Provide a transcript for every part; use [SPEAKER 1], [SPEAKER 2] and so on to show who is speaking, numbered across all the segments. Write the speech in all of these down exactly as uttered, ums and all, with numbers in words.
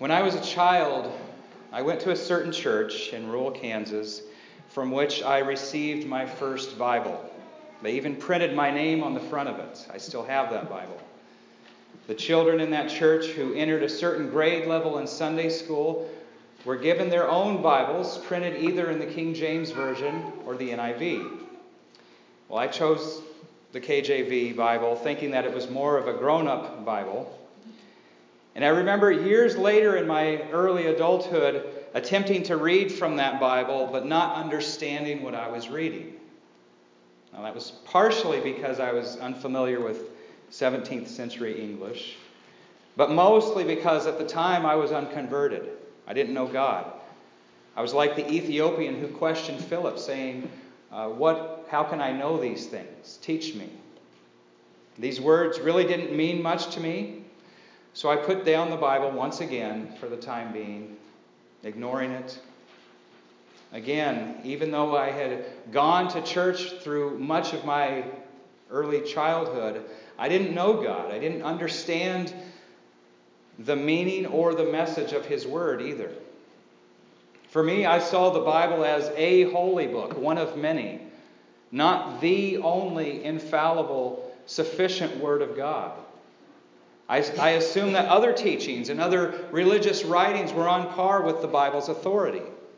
[SPEAKER 1] When I was a child, I went to a certain church in rural Kansas from which I received my first Bible. They even printed my name on the front of it. I still have that Bible. The children in that church who entered a certain grade level in Sunday school were given their own Bibles, printed either in the King James Version or the N I V. Well, I chose the K J V Bible, thinking that it was more of a grown-up Bible. And I remember years later in my early adulthood attempting to read from that Bible, but not understanding what I was reading. Now, that was partially because I was unfamiliar with seventeenth century English, but mostly because at the time I was unconverted. I didn't know God. I was like the Ethiopian who questioned Philip, saying, uh, "What? How can I know these things? Teach me." These words really didn't mean much to me, so I put down the Bible once again for the time being, ignoring it. Again, even though I had gone to church through much of my early childhood, I didn't know God. I didn't understand the meaning or the message of His Word either. For me, I saw the Bible as a holy book, one of many, not the only infallible, sufficient Word of God. I, I assumed that other teachings and other religious writings were on par with the Bible's authority.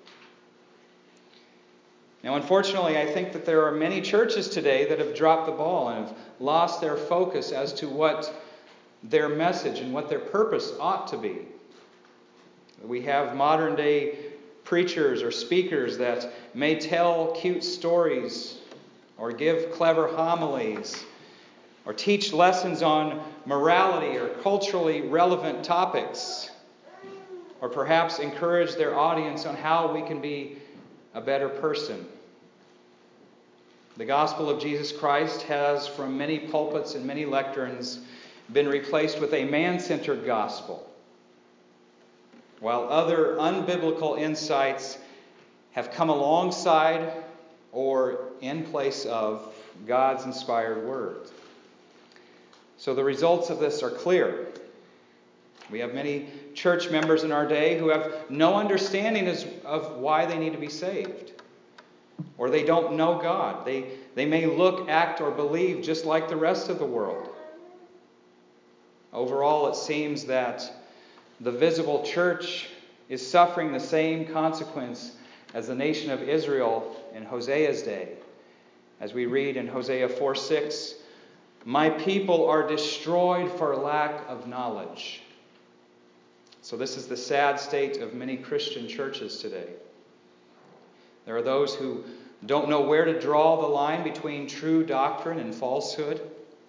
[SPEAKER 1] Now, unfortunately, I think that there are many churches today that have dropped the ball and have lost their focus as to what their message and what their purpose ought to be. We have modern-day preachers or speakers that may tell cute stories or give clever homilies or teach lessons on morality or culturally relevant topics, or perhaps encourage their audience on how we can be a better person. The gospel of Jesus Christ has, from many pulpits and many lecterns, been replaced with a man-centered gospel, while other unbiblical insights have come alongside or in place of God's inspired word. So the results of this are clear. We have many church members in our day who have no understanding of why they need to be saved. Or they don't know God. They, they may look, act, or believe just like the rest of the world. Overall, it seems that the visible church is suffering the same consequence as the nation of Israel in Hosea's day. As we read in Hosea four six, "My people are destroyed for lack of knowledge." So this is the sad state of many Christian churches today. There are those who don't know where to draw the line between true doctrine and falsehood.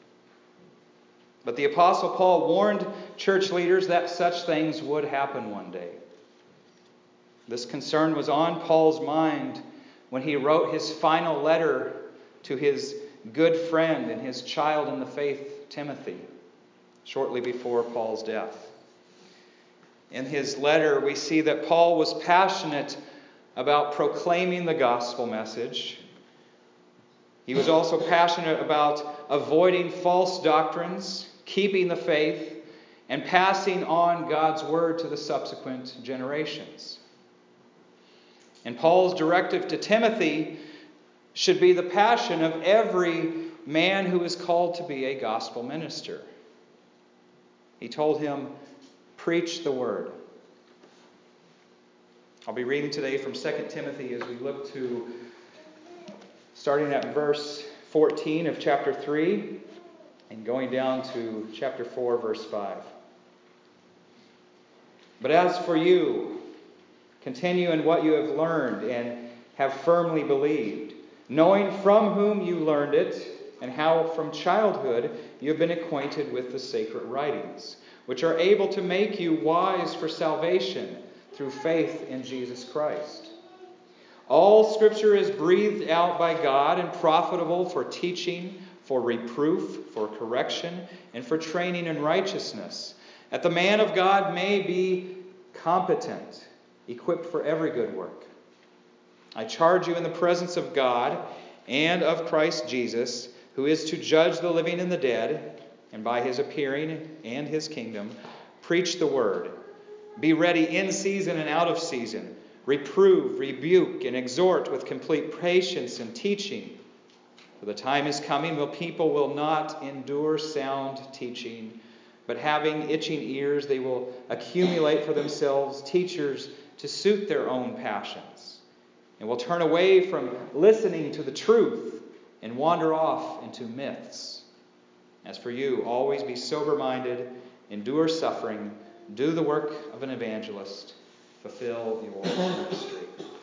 [SPEAKER 1] But the Apostle Paul warned church leaders that such things would happen one day. This concern was on Paul's mind when he wrote his final letter to his good friend and his child in the faith, Timothy, shortly before Paul's death. In his letter, we see that Paul was passionate about proclaiming the gospel message. He was also passionate about avoiding false doctrines, keeping the faith, and passing on God's word to the subsequent generations. And Paul's directive to Timothy should be the passion of every man who is called to be a gospel minister. He told him, "Preach the word." I'll be reading today from Second Timothy as we look to, starting at verse fourteen of chapter three and going down to chapter four, verse five. "But as for you, continue in what you have learned and have firmly believed, knowing from whom you learned it, and how from childhood you have been acquainted with the sacred writings, which are able to make you wise for salvation through faith in Jesus Christ. All Scripture is breathed out by God and profitable for teaching, for reproof, for correction, and for training in righteousness, that the man of God may be competent, equipped for every good work. I charge you in the presence of God and of Christ Jesus, who is to judge the living and the dead, and by his appearing and his kingdom, preach the word. Be ready in season and out of season. Reprove, rebuke, and exhort with complete patience and teaching. For the time is coming when people will not endure sound teaching, but having itching ears, they will accumulate for themselves teachers to suit their own passions, and will turn away from listening to the truth and wander off into myths. As for you, always be sober-minded, endure suffering, do the work of an evangelist, fulfill your ministry.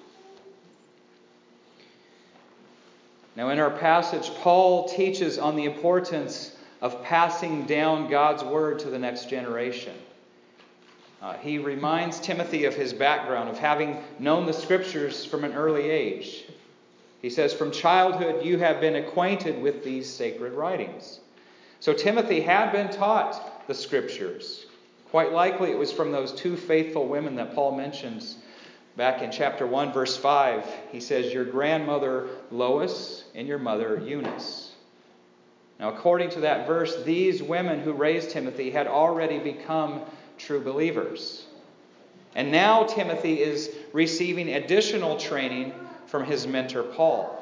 [SPEAKER 1] Now, in our passage, Paul teaches on the importance of passing down God's word to the next generation. Uh, he reminds Timothy of his background, of having known the Scriptures from an early age. He says, from childhood you have been acquainted with these sacred writings. So Timothy had been taught the Scriptures. Quite likely it was from those two faithful women that Paul mentions back in chapter one, verse five. He says, your grandmother Lois and your mother Eunice. Now, according to that verse, these women who raised Timothy had already become true believers. And now Timothy is receiving additional training from his mentor Paul.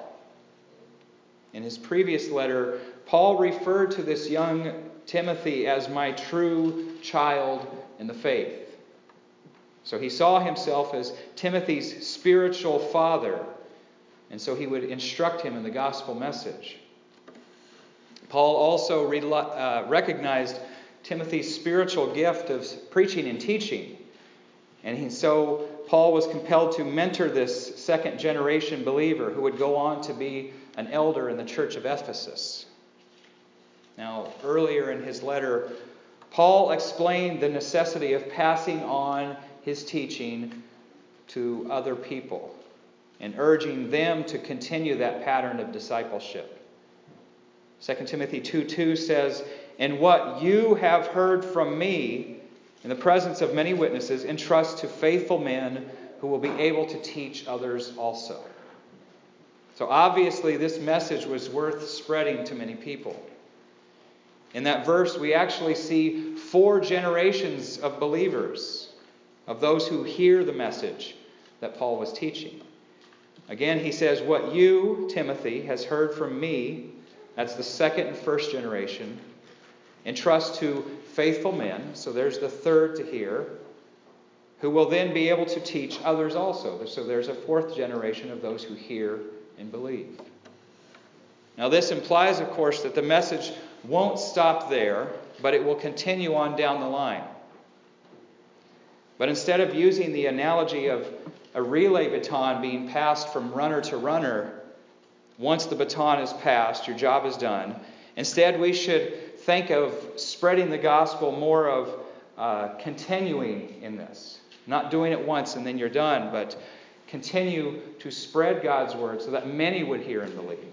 [SPEAKER 1] In his previous letter, Paul referred to this young Timothy as my true child in the faith. So he saw himself as Timothy's spiritual father, and so he would instruct him in the gospel message. Paul also re- uh, recognized Timothy's spiritual gift of preaching and teaching. And he, so Paul was compelled to mentor this second generation believer who would go on to be an elder in the church of Ephesus. Now, earlier in his letter, Paul explained the necessity of passing on his teaching to other people and urging them to continue that pattern of discipleship. Second Timothy two two says, and what you have heard from me in the presence of many witnesses, entrust to faithful men who will be able to teach others also. So obviously this message was worth spreading to many people. In that verse, we actually see four generations of believers, of those who hear the message that Paul was teaching. Again, he says, what you, Timothy, has heard from me, that's the second and first generation, entrust to faithful men, so there's the third to hear, who will then be able to teach others also. So there's a fourth generation of those who hear and believe. Now this implies, of course, that the message won't stop there, but it will continue on down the line. But instead of using the analogy of a relay baton being passed from runner to runner, once the baton is passed, your job is done. Instead, we should think of spreading the gospel more of uh, continuing in this. Not doing it once and then you're done, but continue to spread God's word so that many would hear and believe.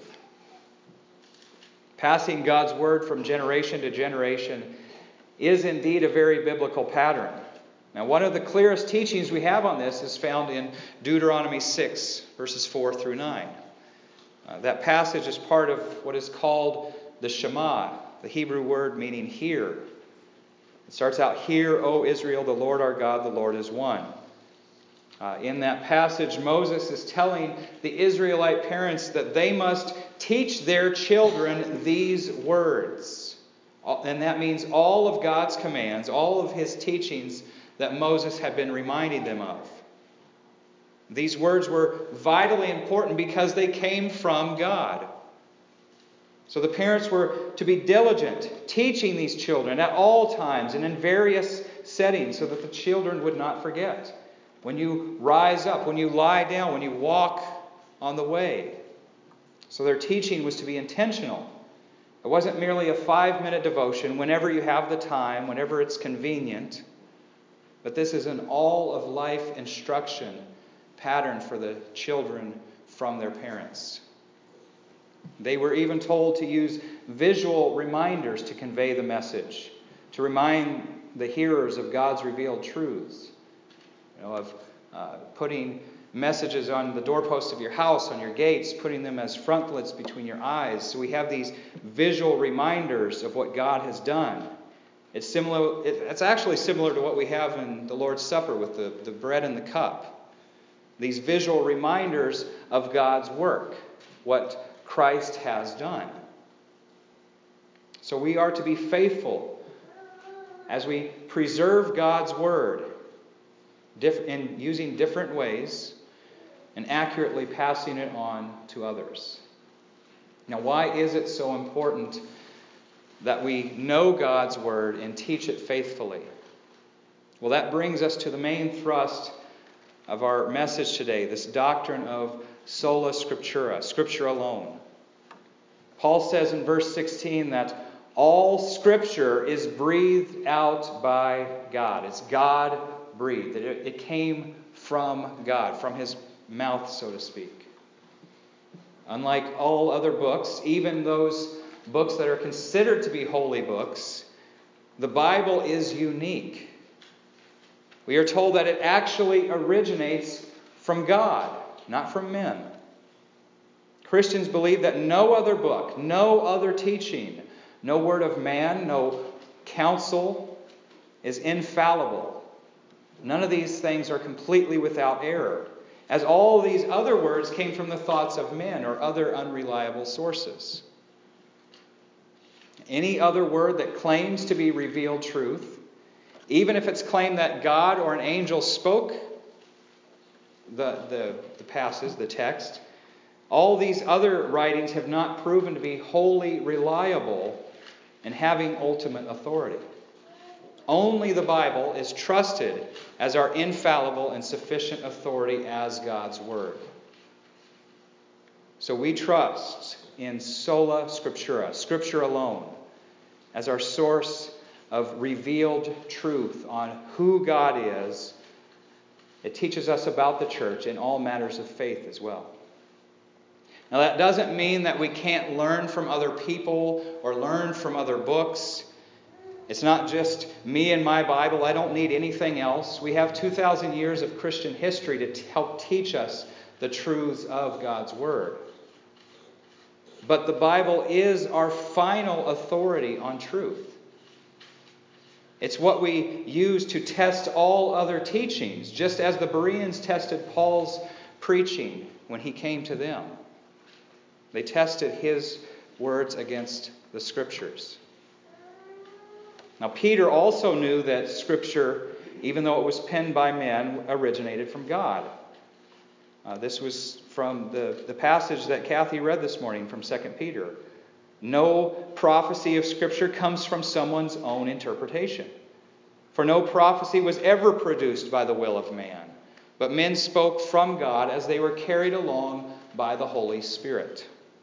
[SPEAKER 1] Passing God's word from generation to generation is indeed a very biblical pattern. Now, one of the clearest teachings we have on this is found in Deuteronomy six, verses four through nine. Uh, that passage is part of what is called the Shema, the Hebrew word meaning hear. It starts out, hear, O Israel, the Lord our God, the Lord is one. Uh, in that passage, Moses is telling the Israelite parents that they must teach their children these words. And that means all of God's commands, all of his teachings that Moses had been reminding them of. These words were vitally important because they came from God. So the parents were to be diligent, teaching these children at all times and in various settings so that the children would not forget. When you rise up, when you lie down, when you walk on the way. So their teaching was to be intentional. It wasn't merely a five-minute devotion whenever you have the time, whenever it's convenient. But this is an all-of-life instruction pattern for the children from their parents. They were even told to use visual reminders to convey the message, to remind the hearers of God's revealed truths. You know, of uh, putting messages on the doorposts of your house, on your gates, putting them as frontlets between your eyes. So we have these visual reminders of what God has done. It's similar. It, it's actually similar to what we have in the Lord's Supper with the, the bread and the cup. These visual reminders of God's work, what Christ has done. So we are to be faithful as we preserve God's Word in using different ways and accurately passing it on to others. Now, why is it so important that we know God's Word and teach it faithfully? Well, that brings us to the main thrust of our message today, this doctrine of sola scriptura, Scripture alone. Paul says in verse sixteen that all Scripture is breathed out by God. It's God-breathed. It, it came from God, from His mouth, so to speak. Unlike all other books, even those books that are considered to be holy books, the Bible is unique. We are told that it actually originates from God, not from men. Christians believe that no other book, no other teaching, no word of man, no counsel is infallible. None of these things are completely without error, as all these other words came from the thoughts of men or other unreliable sources. Any other word that claims to be revealed truth, even if it's claimed that God or an angel spoke the, the, the passage, the text, all these other writings have not proven to be wholly reliable and having ultimate authority. Only the Bible is trusted as our infallible and sufficient authority as God's Word. So we trust in sola scriptura, Scripture alone, as our source of revealed truth on who God is. It teaches us about the church in all matters of faith as well. Now, that doesn't mean that we can't learn from other people or learn from other books. It's not just me and my Bible. I don't need anything else. We have two thousand years of Christian history to t- help teach us the truths of God's Word. But the Bible is our final authority on truth. It's what we use to test all other teachings, just as the Bereans tested Paul's preaching when he came to them. They tested his words against the Scriptures. Now, Peter also knew that Scripture, even though it was penned by men, originated from God. Uh, this was from the, the passage that Kathy read this morning from Second Peter. No prophecy of Scripture comes from someone's own interpretation. For no prophecy was ever produced by the will of man, but men spoke from God as they were carried along by the Holy Spirit.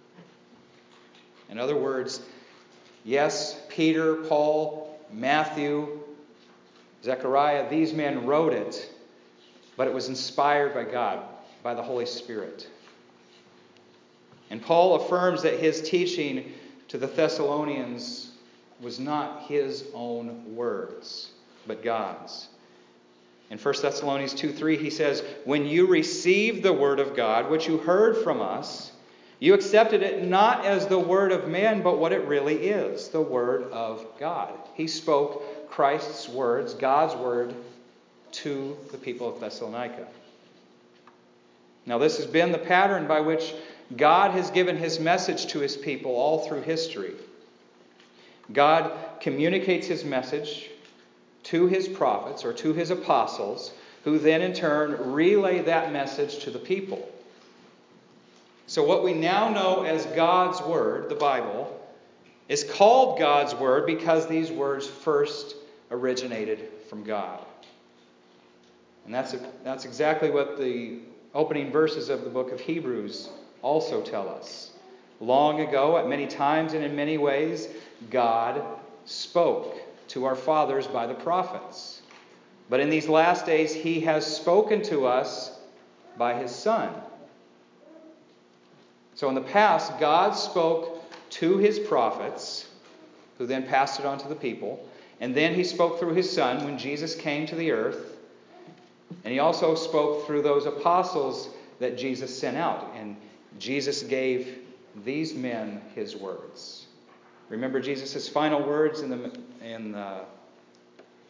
[SPEAKER 1] In other words, yes, Peter, Paul, Matthew, Zechariah, these men wrote it, but it was inspired by God, by the Holy Spirit. And Paul affirms that his teaching to the Thessalonians was not his own words, but God's. In First Thessalonians two three, he says, "When you received the word of God, which you heard from us, you accepted it not as the word of man, but what it really is, the word of God." He spoke Christ's words, God's word, to the people of Thessalonica. Now, this has been the pattern by which God has given His message to His people all through history. God communicates His message to His prophets or to His apostles, who then in turn relay that message to the people. So what we now know as God's Word, the Bible, is called God's Word because these words first originated from God. And that's, that's exactly what the opening verses of the book of Hebrews also tell us. Long ago, at many times and in many ways, God spoke to our fathers by the prophets. But in these last days, He has spoken to us by His Son. So in the past, God spoke to His prophets, who then passed it on to the people. And then He spoke through His Son when Jesus came to the earth. And He also spoke through those apostles that Jesus sent out. And Jesus gave these men His words. Remember Jesus' final words in the, in the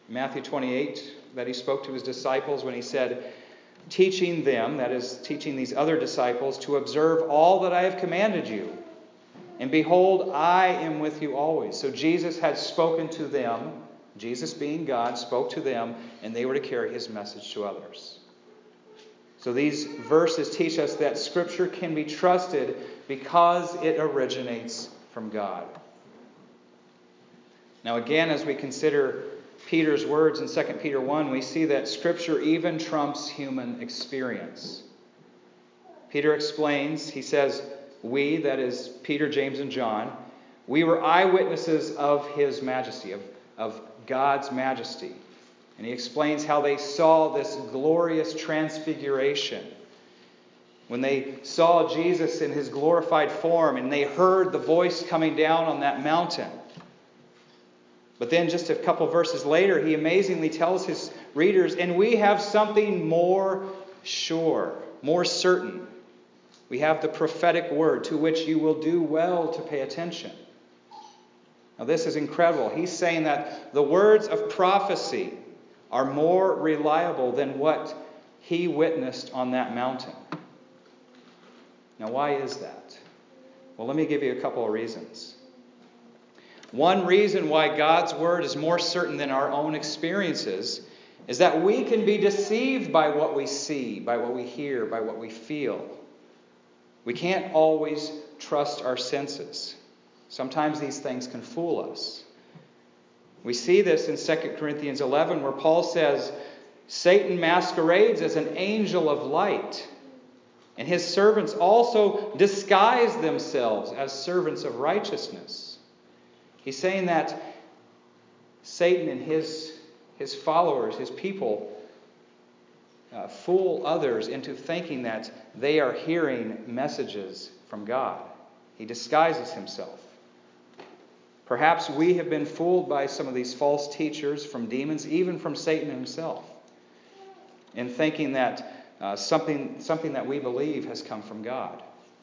[SPEAKER 1] Matthew twenty-eight, that he spoke to his disciples when he said, teaching them, that is, teaching these other disciples, to observe all that I have commanded you. And behold, I am with you always. So Jesus had spoken to them, Jesus being God, spoke to them, and they were to carry his message to others. So these verses teach us that Scripture can be trusted because it originates from God. Now again, as we consider Peter's words in Second Peter one, we see that Scripture even trumps human experience. Peter explains, he says, we, that is Peter, James, and John, we were eyewitnesses of his majesty, of, of God's majesty. And he explains how they saw this glorious transfiguration. When they saw Jesus in his glorified form and they heard the voice coming down on that mountain. But then just a couple verses later, he amazingly tells his readers, and we have something more sure, more certain. We have the prophetic word to which you will do well to pay attention. Now this is incredible. He's saying that the words of prophecy are more reliable than what he witnessed on that mountain. Now why is that? Well, let me give you a couple of reasons. One reason why God's word is more certain than our own experiences is that we can be deceived by what we see, by what we hear, by what we feel. We can't always trust our senses. Sometimes these things can fool us. We see this in Second Corinthians eleven, where Paul says, Satan masquerades as an angel of light, and his servants also disguise themselves as servants of righteousness. He's saying that Satan and his, his followers, his people, uh, fool others into thinking that they are hearing messages from God. He disguises himself. Perhaps we have been fooled by some of these false teachers from demons, even from Satan himself, in thinking that uh, something, something that we believe has come from God.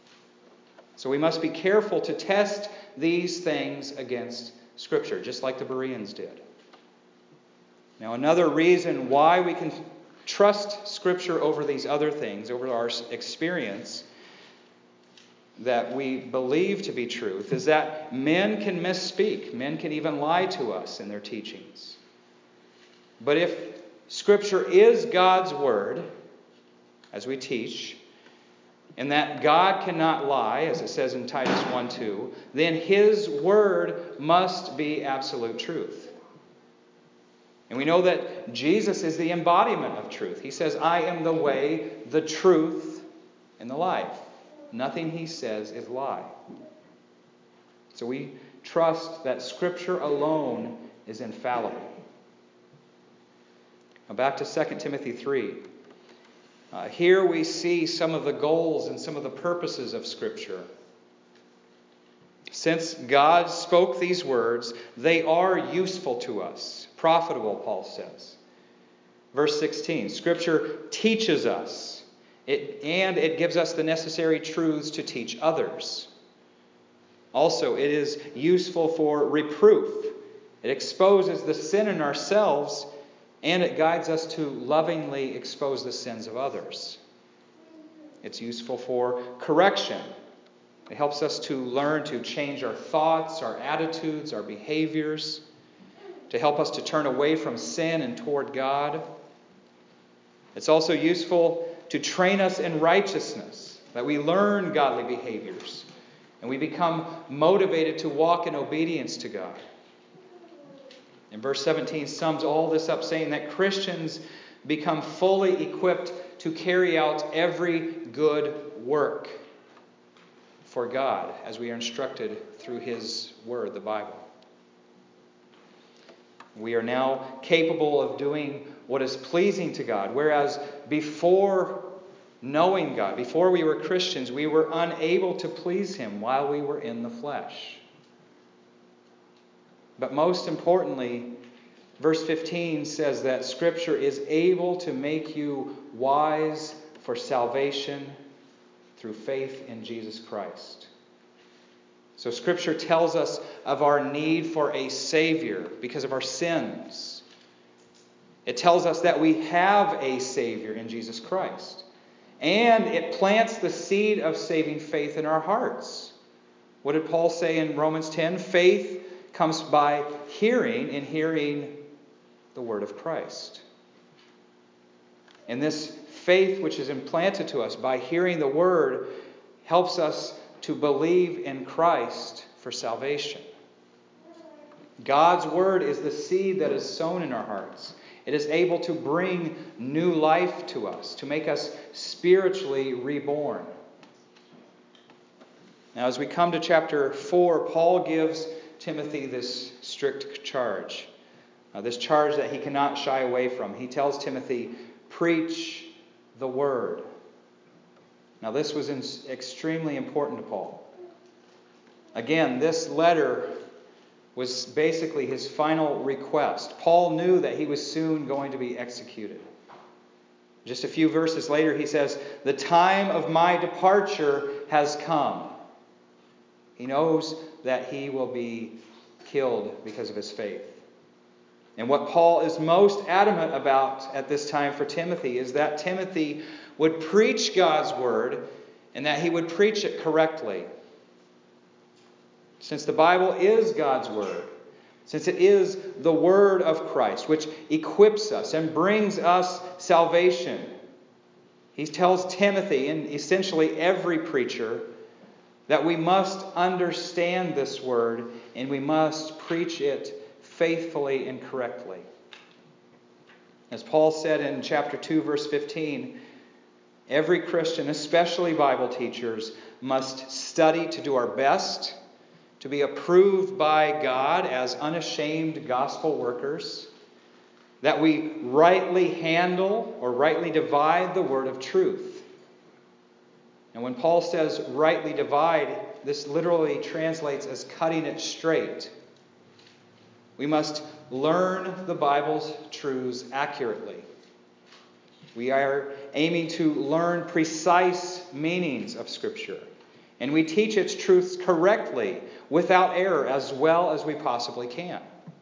[SPEAKER 1] So we must be careful to test these things against Scripture, just like the Bereans did. Now, another reason why we can trust Scripture over these other things, over our experience, that we believe to be truth, is that men can misspeak. Men can even lie to us in their teachings. But if Scripture is God's Word, as we teach, and that God cannot lie, as it says in Titus one two, then His Word must be absolute truth. And we know that Jesus is the embodiment of truth. He says, I am the way, the truth, and the life. Nothing He says is lie. So we trust that Scripture alone is infallible. Now back to Second Timothy three. Uh, here we see some of the goals and some of the purposes of Scripture. Since God spoke these words, they are useful to us. Profitable, Paul says. Verse sixteen, Scripture teaches us, it, and it gives us the necessary truths to teach others. Also, it is useful for reproof. It exposes the sin in ourselves, and it guides us to lovingly expose the sins of others. It's useful for correction. It helps us to learn to change our thoughts, our attitudes, our behaviors, to help us to turn away from sin and toward God. It's also useful to train us in righteousness, that we learn godly behaviors, and we become motivated to walk in obedience to God. And verse seventeen sums all this up, saying that Christians become fully equipped to carry out every good work for God, as we are instructed through His Word, the Bible. We are now capable of doing what is pleasing to God, whereas before knowing God, before we were Christians, we were unable to please Him while we were in the flesh. But most importantly, verse fifteen says that Scripture is able to make you wise for salvation through faith in Jesus Christ. So Scripture tells us of our need for a Savior because of our sins. It tells us that we have a Savior in Jesus Christ. And it plants the seed of saving faith in our hearts. What did Paul say in Romans ten? Faith comes by hearing, and hearing the word of Christ. And this faith which is implanted to us by hearing the word helps us to believe in Christ for salvation. God's word is the seed that is sown in our hearts. It is able to bring new life to us, to make us spiritually reborn. Now, as we come to chapter four, Paul gives Timothy this strict charge. Uh, this charge that he cannot shy away from. He tells Timothy, preach the word. Now, this was in, extremely important to Paul. Again, this letter was basically his final request. Paul knew that he was soon going to be executed. Just a few verses later, he says, the time of my departure has come. He knows that he will be killed because of his faith. And what Paul is most adamant about at this time for Timothy is that Timothy would preach God's word and that he would preach it correctly. Since the Bible is God's word, since it is the word of Christ, which equips us and brings us salvation, he tells Timothy, and essentially every preacher, that we must understand this word and we must preach it faithfully and correctly. As Paul said in chapter two, verse fifteen, every Christian, especially Bible teachers, must study to do our best, to be approved by God as unashamed gospel workers, that we rightly handle or rightly divide the word of truth. And when Paul says rightly divide, this literally translates as cutting it straight. We must learn the Bible's truths accurately. We are aiming to learn precise meanings of Scripture. And we teach its truths correctly, without error, as well as we possibly can.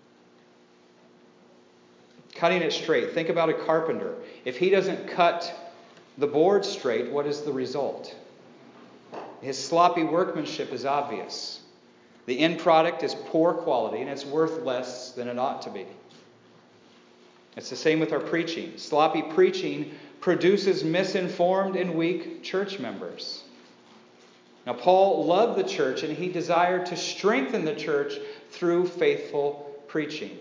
[SPEAKER 1] Cutting it straight. Think about a carpenter. If he doesn't cut the board straight, what is the result? His sloppy workmanship is obvious. The end product is poor quality, and it's worth less than it ought to be. It's the same with our preaching. Sloppy preaching produces misinformed and weak church members. Now, Paul loved the church, and he desired to strengthen the church through faithful preaching.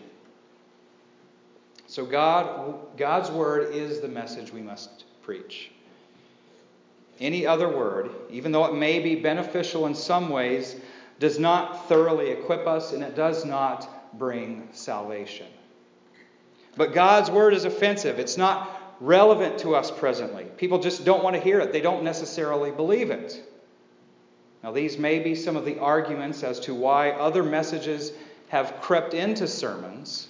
[SPEAKER 1] So God, God's word is the message we must preach. Any other word, even though it may be beneficial in some ways, does not thoroughly equip us, and it does not bring salvation. But God's word is offensive. It's not relevant to us presently. People just don't want to hear it. They don't necessarily believe it. Now, these may be some of the arguments as to why other messages have crept into sermons.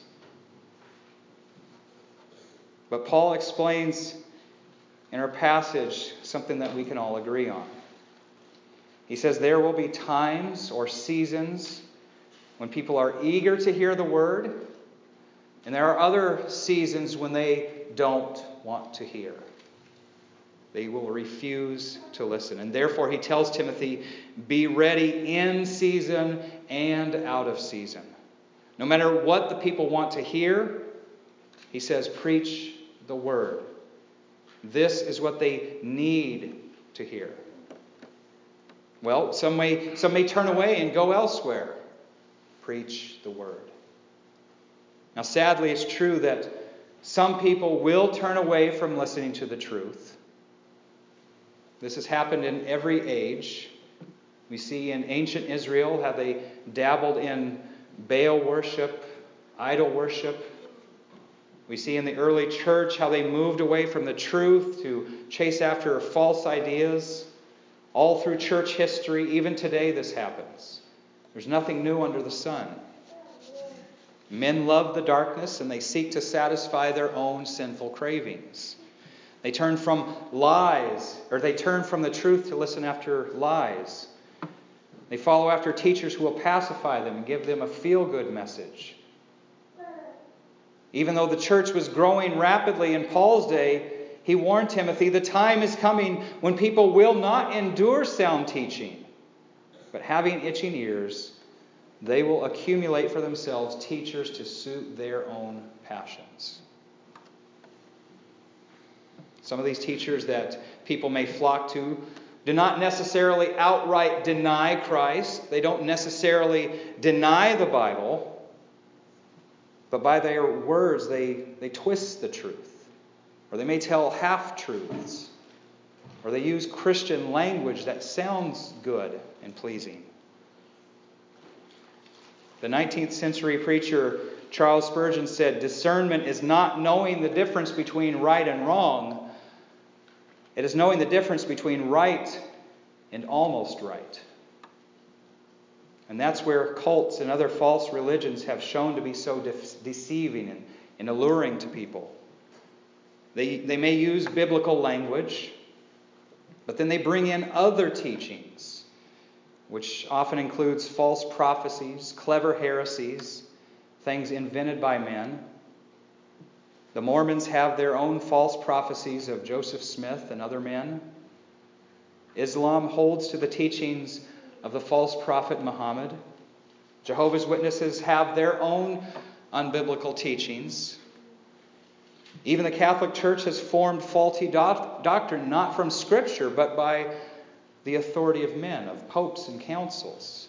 [SPEAKER 1] But Paul explains in our passage something that we can all agree on. He says there will be times or seasons when people are eager to hear the word, and there are other seasons when they don't want to hear. They will refuse to listen. And therefore he tells Timothy, be ready in season and out of season. No matter what the people want to hear, he says, preach the word. This is what they need to hear. Well, some may, some may turn away and go elsewhere. Preach the word. Now, sadly, it's true that some people will turn away from listening to the truth. This has happened in every age. We see in ancient Israel how they dabbled in Baal worship, idol worship. We see in the early church how they moved away from the truth to chase after false ideas. All through church history, even today, this happens. There's nothing new under the sun. Men love the darkness and they seek to satisfy their own sinful cravings. They turn from lies, or they turn from the truth to listen after lies. They follow after teachers who will pacify them and give them a feel-good message. Even though the church was growing rapidly in Paul's day, he warned Timothy, the time is coming when people will not endure sound teaching, but having itching ears, they will accumulate for themselves teachers to suit their own passions. Some of these teachers that people may flock to do not necessarily outright deny Christ. They don't necessarily deny the Bible. But by their words, they, they twist the truth. Or they may tell half-truths. Or they use Christian language that sounds good and pleasing. The nineteenth century preacher Charles Spurgeon said, discernment is not knowing the difference between right and wrong. It is knowing the difference between right and almost right. And that's where cults and other false religions have shown to be so de- deceiving and, and alluring to people. They, they may use biblical language, but then they bring in other teachings, which often includes false prophecies, clever heresies, things invented by men. The Mormons have their own false prophecies of Joseph Smith and other men. Islam holds to the teachings of the false prophet Muhammad. Jehovah's Witnesses have their own unbiblical teachings. Even the Catholic Church has formed faulty doc- doctrine, not from Scripture, but by the authority of men, of popes and councils.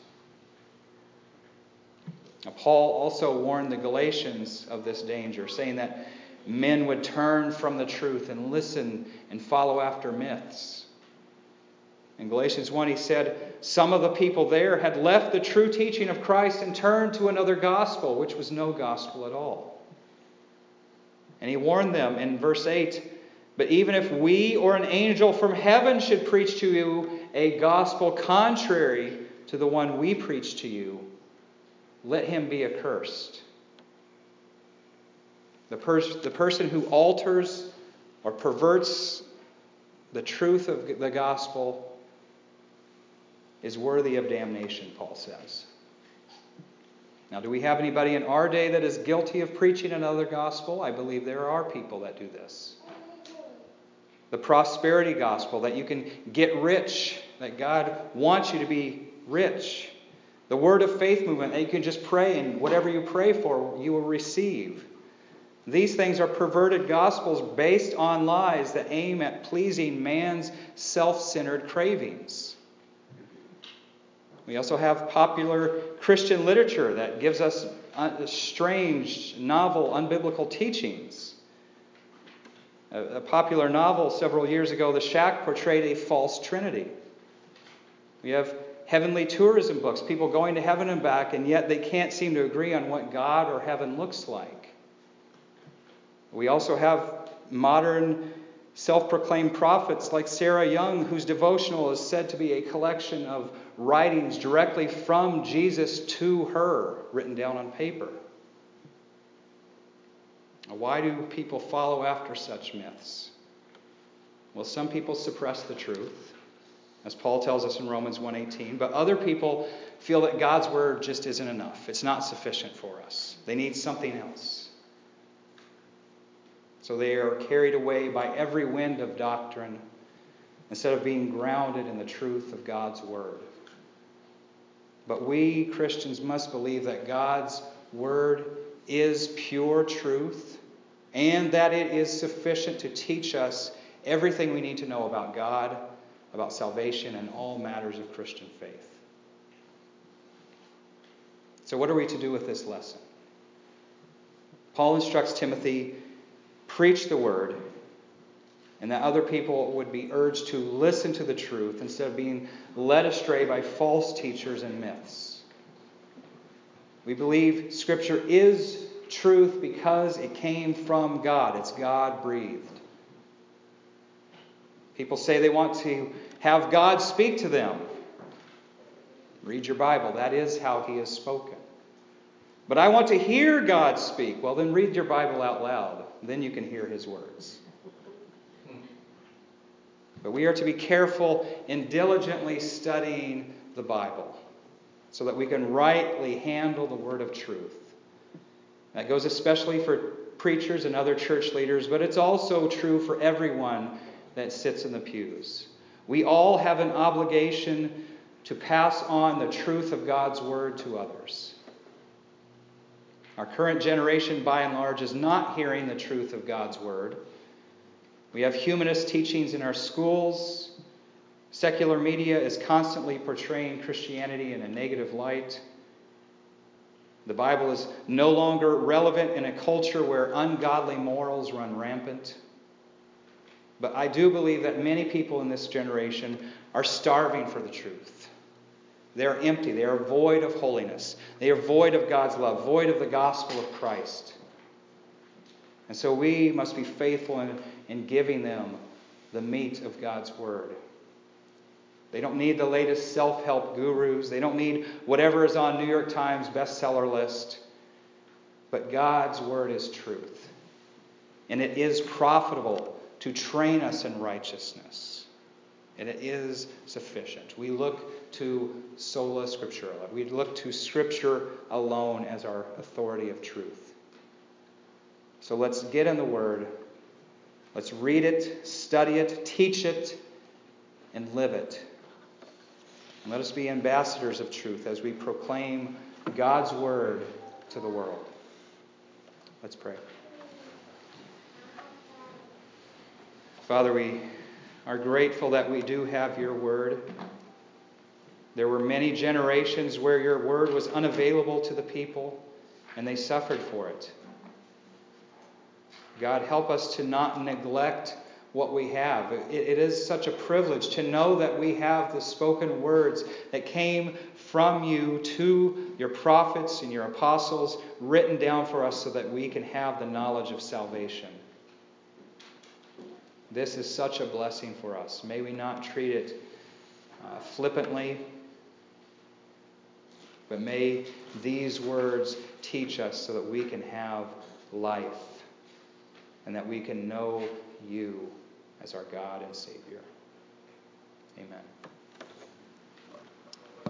[SPEAKER 1] Now, Paul also warned the Galatians of this danger, saying that men would turn from the truth and listen and follow after myths. In Galatians one, he said, some of the people there had left the true teaching of Christ and turned to another gospel, which was no gospel at all. And he warned them in verse eight, but even if we or an angel from heaven should preach to you a gospel contrary to the one we preach to you, let him be accursed. The, pers- the person who alters or perverts the truth of the gospel is worthy of damnation, Paul says. Now, do we have anybody in our day that is guilty of preaching another gospel? I believe there are people that do this. The prosperity gospel, that you can get rich, that God wants you to be rich. The word of faith movement, that you can just pray and whatever you pray for, you will receive. These things are perverted gospels based on lies that aim at pleasing man's self-centered cravings. We also have popular Christian literature that gives us strange, novel, unbiblical teachings. A popular novel several years ago, The Shack, portrayed a false trinity. We have heavenly tourism books, people going to heaven and back, and yet they can't seem to agree on what God or heaven looks like. We also have modern self-proclaimed prophets like Sarah Young, whose devotional is said to be a collection of writings directly from Jesus to her, written down on paper. Now, why do people follow after such myths? Well, some people suppress the truth, as Paul tells us in Romans one eighteen, but other people feel that God's word just isn't enough. It's not sufficient for us. They need something else. So they are carried away by every wind of doctrine instead of being grounded in the truth of God's word. But we Christians must believe that God's word is pure truth and that it is sufficient to teach us everything we need to know about God, about salvation, and all matters of Christian faith. So what are we to do with this lesson? Paul instructs Timothy, preach the word, and that other people would be urged to listen to the truth instead of being led astray by false teachers and myths. We believe Scripture is truth because it came from God. It's God-breathed. People say they want to have God speak to them. Read your Bible. That is how He has spoken. But I want to hear God speak. Well, then read your Bible out loud. Then you can hear His words. But we are to be careful in diligently studying the Bible so that we can rightly handle the word of truth. That goes especially for preachers and other church leaders, but it's also true for everyone that sits in the pews. We all have an obligation to pass on the truth of God's Word to others. Our current generation, by and large, is not hearing the truth of God's Word. We have humanist teachings in our schools. Secular media is constantly portraying Christianity in a negative light. The Bible is no longer relevant in a culture where ungodly morals run rampant. But I do believe that many people in this generation are starving for the truth. They are empty. They are void of holiness. They are void of God's love, void of the gospel of Christ. And so we must be faithful in, in giving them the meat of God's Word. They don't need the latest self-help gurus. They don't need whatever is on New York Times bestseller list. But God's Word is truth. And it is profitable to train us in righteousness. And it is sufficient. We look to sola scriptura. We look to Scripture alone as our authority of truth. So let's get in the Word. Let's read it, study it, teach it, and live it. And let us be ambassadors of truth as we proclaim God's Word to the world. Let's pray. Father, we are grateful that we do have your Word. There were many generations where your Word was unavailable to the people, and they suffered for it. God, help us to not neglect what we have. It, it is such a privilege to know that we have the spoken words that came from you to your prophets and your apostles, written down for us so that we can have the knowledge of salvation. This is such a blessing for us. May we not treat it uh, flippantly, but may these words teach us so that we can have life and that we can know you as our God and Savior. Amen.